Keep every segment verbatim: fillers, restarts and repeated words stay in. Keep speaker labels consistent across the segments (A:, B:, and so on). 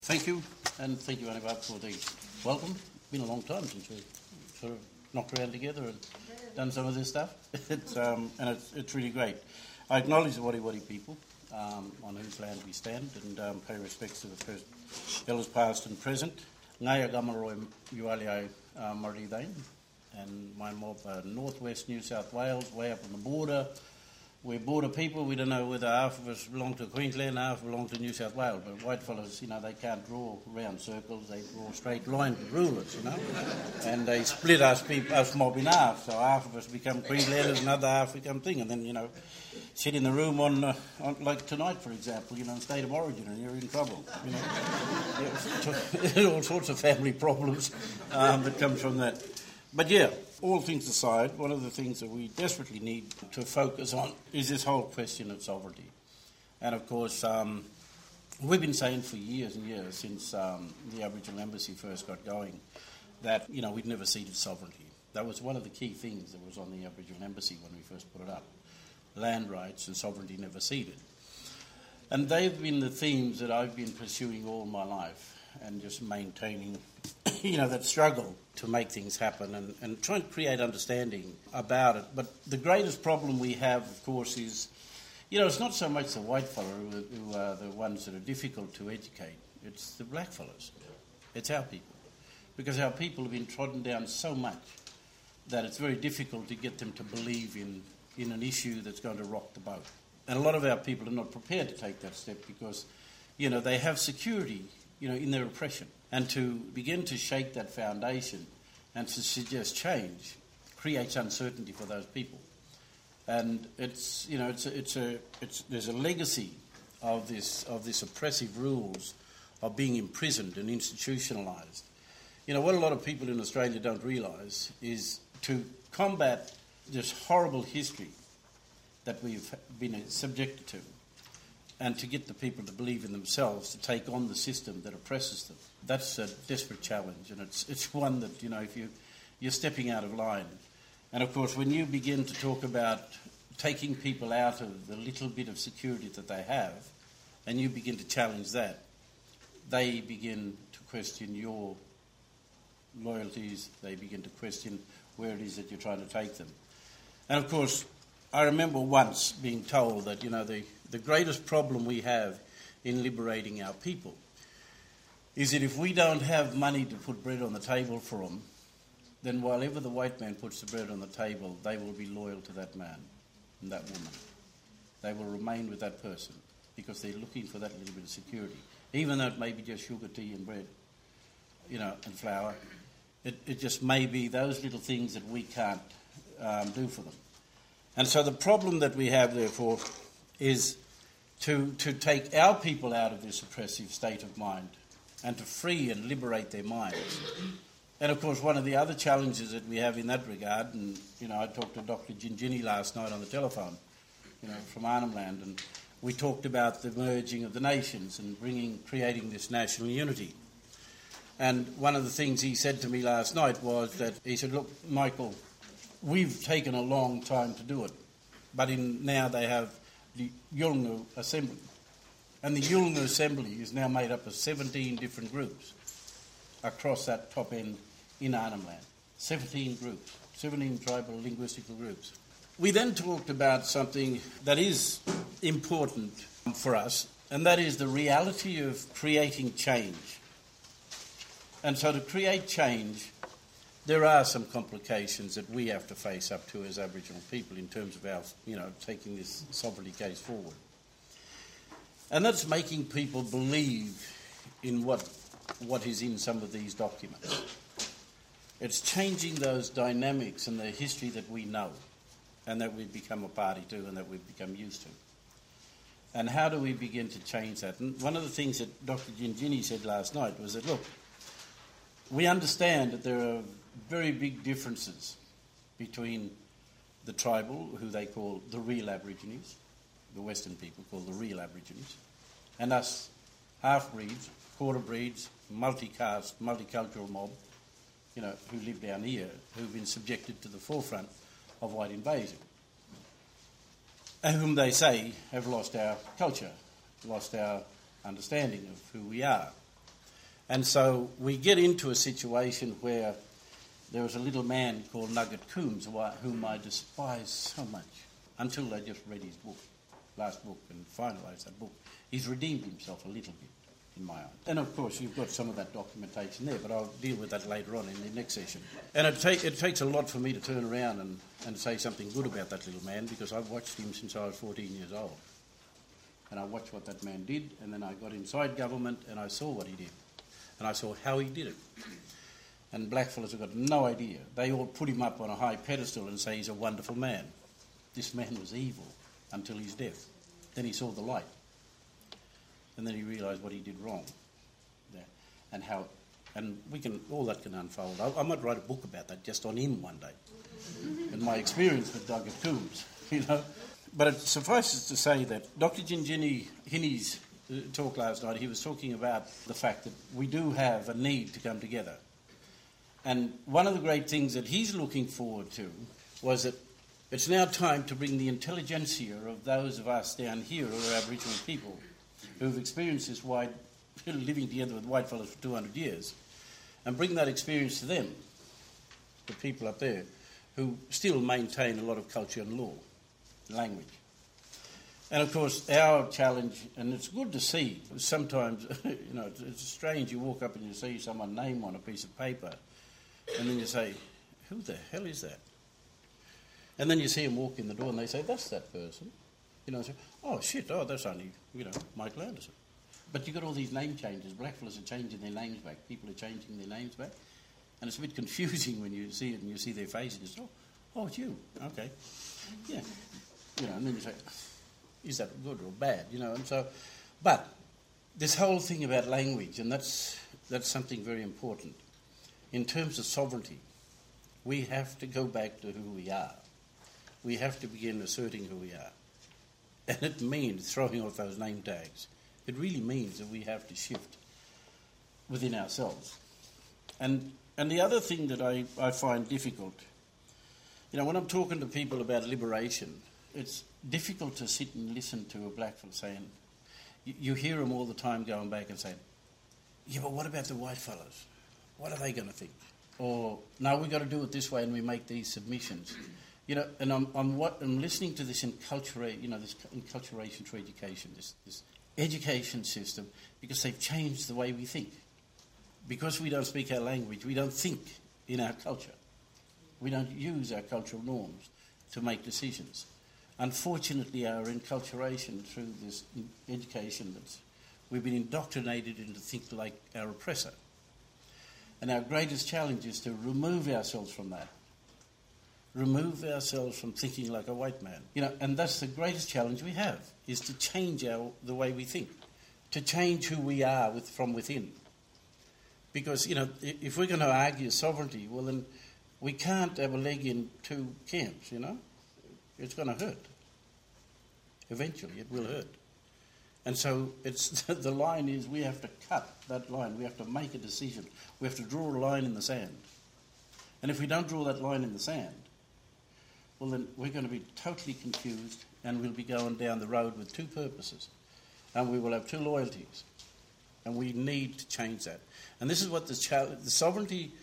A: Thank you, and thank you, Anubhav, for the welcome. It's been a long time since we've sort of knocked around together and done some of this stuff. it's, um, and it's, it's really great. I acknowledge the Wadi Wadi people um, on whose land we stand and um, pay respects to the first elders past and present. Ngaya Gamaroi Ualiai Maridain and my mob, uh, northwest New South Wales, way up on the border. We're border people. We don't know whether half of us belong to Queensland, half belong to New South Wales. But white fellas, you know, they can't draw round circles. They draw straight lines with rulers, you know. And they split us people, us mob in half. So half of us become Queenslanders, and another half become thing. And then, you know, sit in the room on, uh, on like tonight, for example, you know, in State of Origin, and you're in trouble. You know, all sorts of family problems um, that comes from that. But yeah, all things aside, one of the things that we desperately need to focus on is this whole question of sovereignty. And of course, um, we've been saying for years and years, since um, the Aboriginal Embassy first got going, that, you know, we'd never ceded sovereignty. That was one of the key things that was on the Aboriginal Embassy when we first put it up. Land rights and sovereignty never ceded. And they've been the themes that I've been pursuing all my life and just maintaining, you know, that struggle to make things happen and, and try and create understanding about it. But the greatest problem we have, of course, is, you know, it's not so much the white fella who, who are the ones that are difficult to educate. It's the black fellas. It's our people. Because our people have been trodden down so much that it's very difficult to get them to believe in, in an issue that's going to rock the boat. And a lot of our people are not prepared to take that step because, you know, they have security, you know, in their oppression. And to begin to shake that foundation and to suggest change creates uncertainty for those people. And it's, you know, it's a, it's a, it's there's a legacy of this of this oppressive rules of being imprisoned and institutionalised. You know, what a lot of people in Australia don't realise is to combat this horrible history that we've been subjected to, and to get the people to believe in themselves, to take on the system that oppresses them. That's a desperate challenge, and it's it's one that, you know, if you, you're stepping out of line. And of course, when you begin to talk about taking people out of the little bit of security that they have, and you begin to challenge that, they begin to question your loyalties, they begin to question where it is that you're trying to take them. And of course, I remember once being told that, you know, the, the greatest problem we have in liberating our people is that if we don't have money to put bread on the table for them, then while ever the white man puts the bread on the table, they will be loyal to that man and that woman. They will remain with that person because they're looking for that little bit of security. Even though it may be just sugar, tea and bread, you know, and flour, it, it just may be those little things that we can't um, do for them. And so the problem that we have, therefore, is to, to take our people out of this oppressive state of mind and to free and liberate their minds. And, of course, one of the other challenges that we have in that regard, and, you know, I talked to Doctor Gingini last night on the telephone, you know, from Arnhem Land, and we talked about the merging of the nations and bringing, creating this national unity. And one of the things he said to me last night was that, he said, look, Michael, we've taken a long time to do it, but in now they have the Yolngu Assembly. And the Yolngu Assembly is now made up of seventeen different groups across that top end in Arnhem Land. seventeen groups, seventeen tribal linguistical groups. We then talked about something that is important for us, and that is the reality of creating change. And so to create change, there are some complications that we have to face up to as Aboriginal people in terms of our, you know, taking this sovereignty case forward. And that's making people believe in what what is in some of these documents. It's changing those dynamics and the history that we know and that we've become a party to and that we've become used to. And how do we begin to change that? And one of the things that Doctor Gingini said last night was that, look, we understand that there are very big differences between the tribal, who they call the real Aborigines, the Western people call the real Aborigines, and us half-breeds, quarter-breeds, multi-caste, multicultural mob, you know, who live down here, who've been subjected to the forefront of white invasion, and whom they say have lost our culture, lost our understanding of who we are. And so we get into a situation where there was a little man called Nugget Coombs, whom I despise so much, until I just read his book, last book, and finalised that book. He's redeemed himself a little bit, in my eyes. And of course, you've got some of that documentation there, but I'll deal with that later on in the next session. And it, ta- it takes a lot for me to turn around and, and say something good about that little man, because I've watched him since I was fourteen years old. And I watched what that man did, and then I got inside government and I saw what he did. And I saw how he did it. And blackfellas have got no idea. They all put him up on a high pedestal and say he's a wonderful man. This man was evil until his death. Then he saw the light. And then he realised what he did wrong. Yeah. And how, and we can, all that can unfold. I, I might write a book about that just on him one day. And my experience with Nugget Coombs, you know. But it suffices to say that Doctor Gingini Hinney's talk last night, he was talking about the fact that we do have a need to come together. And one of the great things that he's looking forward to was that it's now time to bring the intelligentsia of those of us down here who are Aboriginal people who've experienced this wide, living together with whitefellas for two hundred years, and bring that experience to them, the people up there, who still maintain a lot of culture and law, language. And of course, our challenge, and it's good to see, sometimes, you know, it's, it's strange, you walk up and you see someone's name on a piece of paper, and then you say, who the hell is that? And then you see them walk in the door and they say, that's that person. You know, and say, oh shit, oh, that's only, you know, Michael Anderson. But you've got all these name changes. Blackfellas are changing their names back. People are changing their names back. And it's a bit confusing when you see it and you see their faces. You say, oh, oh, it's you. Okay. Yeah. You know, and then you say, is that good or bad? You know, and so, but this whole thing about language, and that's that's something very important. In terms of sovereignty, we have to go back to who we are. We have to begin asserting who we are. And it means throwing off those name tags. It really means that we have to shift within ourselves. And and the other thing that I, I find difficult, you know, when I'm talking to people about liberation, it's difficult to sit and listen to a blackfella saying, you, you hear them all the time going back and saying, yeah, but what about the white fellas? What are they going to think? Or, no, we've got to do it this way and we make these submissions. You know, and I'm, I'm, what, I'm listening to this enculturate, you know, this enculturation through education, this, this education system, because they've changed the way we think. Because we don't speak our language, we don't think in our culture. We don't use our cultural norms to make decisions. Unfortunately, our enculturation through this education, that's, we've been indoctrinated into think like our oppressor. And our greatest challenge is to remove ourselves from that. Remove ourselves from thinking like a white man. You know, and that's the greatest challenge we have, is to change our, the way we think, to change who we are with, from within. Because, you know, if we're going to argue sovereignty, well then we can't have a leg in two camps, you know. It's going to hurt. Eventually it will hurt. And so it's the line is we have to cut that line. We have to make a decision. We have to draw a line in the sand. And if we don't draw that line in the sand, well then we're going to be totally confused and we'll be going down the road with two purposes. And we will have two loyalties. And we need to change that. And this is what the, challenge, the sovereignty,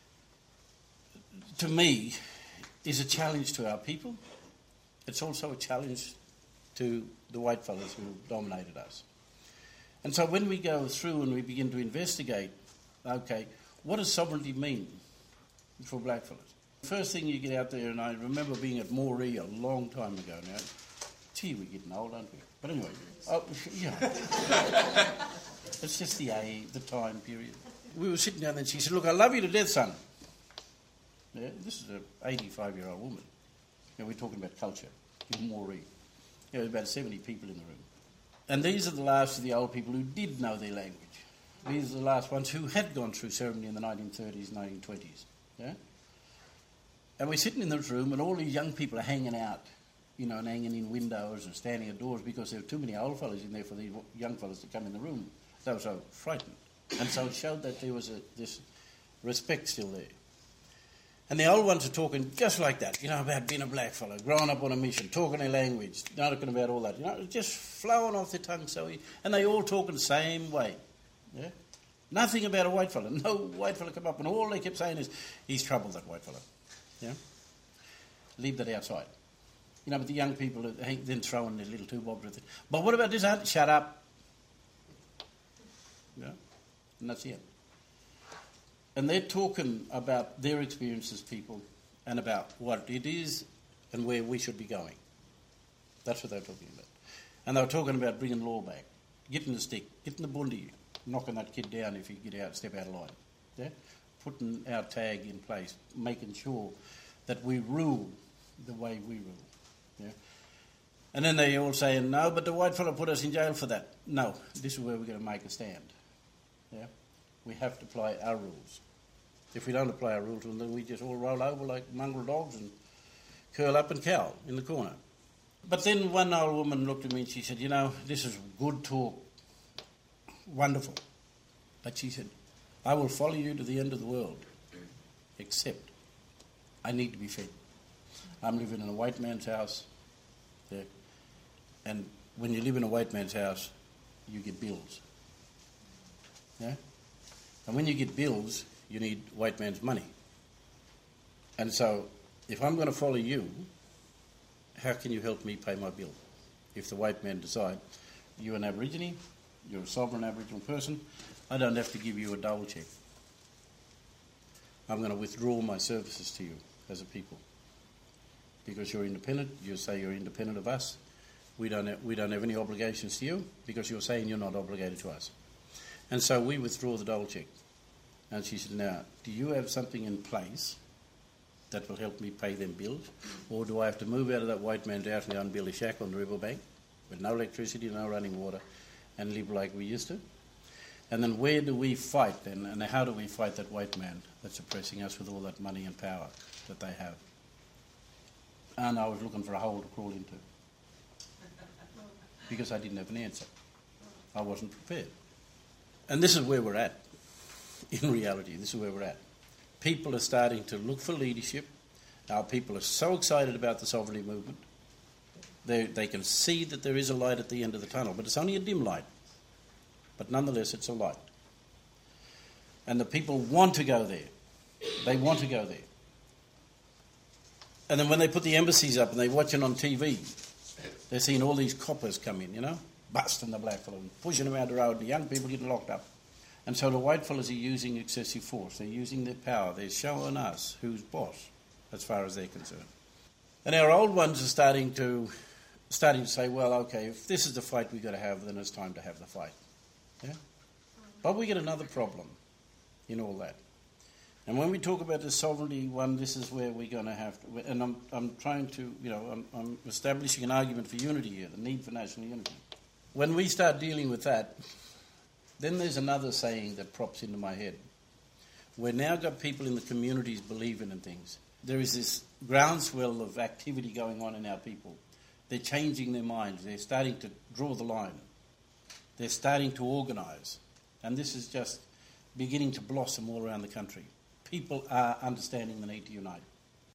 A: to me, is a challenge to our people. It's also a challenge to the white fellas who dominated us. And so when we go through and we begin to investigate, okay, what does sovereignty mean for black fellas? The first thing you get out there, and I remember being at Moree a long time ago now. Gee, we're getting old, aren't we? But anyway, oh, yeah. It's just the age, the time period. We were sitting down there and she said, look, I love you to death, son. Yeah, this is an eighty-five-year-old woman. You know, we're talking about culture in Moree. There were about seventy people in the room. And these are the last of the old people who did know their language. These are the last ones who had gone through ceremony in the nineteen thirties, nineteen twenties. Yeah? And we're sitting in this room and all these young people are hanging out, you know, and hanging in windows and standing at doors because there were too many old fellas in there for these young fellas to come in the room. They were so frightened. And so it showed that there was a, this respect still there. And the old ones are talking just like that, you know, about being a black fellow, growing up on a mission, talking their language, talking about all that. You know, just flowing off their tongue so easy. And they all talk in the same way. Yeah? Nothing about a white fella. No white fella come up, and all they kept saying is, he's trouble, that white fella. Yeah? Leave that outside. You know, but the young people are then throwing their little two bobs with it. But what about this? Shut up. Yeah? And that's it. And they're talking about their experiences, people, and about what it is and where we should be going. That's what they're talking about. And they were talking about bringing law back, getting the stick, getting the bundy, knocking that kid down if you get out, step out of line. Yeah? Putting our tag in place, making sure that we rule the way we rule. Yeah? And then they all saying, no, but the white fella put us in jail for that. No, this is where we're going to make a stand. Yeah? We have to apply our rules. If we don't apply our rules, then we just all roll over like mongrel dogs and curl up and cowl in the corner. But then one old woman looked at me and she said, you know, this is good talk, wonderful. But she said, I will follow you to the end of the world, except I need to be fed. I'm living in a white man's house, yeah, and when you live in a white man's house, you get bills. Yeah? And when you get bills, you need white man's money. And so, if I'm going to follow you, how can you help me pay my bill? If the white men decide, you're an Aborigine, you're a sovereign Aboriginal person, I don't have to give you a double check. I'm going to withdraw my services to you as a people. Because you're independent, you say you're independent of us, we don't have, we don't have any obligations to you because you're saying you're not obligated to us. And so we withdraw the double check. And she said, now, do you have something in place that will help me pay them bills? Or do I have to move out of that white man's house and go and build a shack on the riverbank with no electricity, no running water, and live like we used to? And then where do we fight then? And how do we fight that white man that's oppressing us with all that money and power that they have? And I was looking for a hole to crawl into because I didn't have an answer. I wasn't prepared. And this is where we're at. In reality, this is where we're at. People are starting to look for leadership. Our people are so excited about the sovereignty movement. They, they can see that there is a light at the end of the tunnel, but it's only a dim light. But nonetheless, it's a light. And the people want to go there. They want to go there. And then when they put the embassies up and they're watching on T V, they're seeing all these coppers come in, you know, busting the black fellow and pushing them out the road, and the young people getting locked up. And so the white fellas are using excessive force. They're using their power. They're showing us who's boss, as far as they're concerned. And our old ones are starting to starting to say, well, okay, if this is the fight we've got to have, then it's time to have the fight. Yeah? But we get another problem in all that. And when we talk about the sovereignty one, this is where we're going to have to... And I'm, I'm trying to, you know, I'm, I'm establishing an argument for unity here, the need for national unity. When we start dealing with that, then there's another saying that props into my head. We've now got people in the communities believing in things. There is this groundswell of activity going on in our people. They're changing their minds. They're starting to draw the line. They're starting to organise. And this is just beginning to blossom all around the country. People are understanding the need to unite.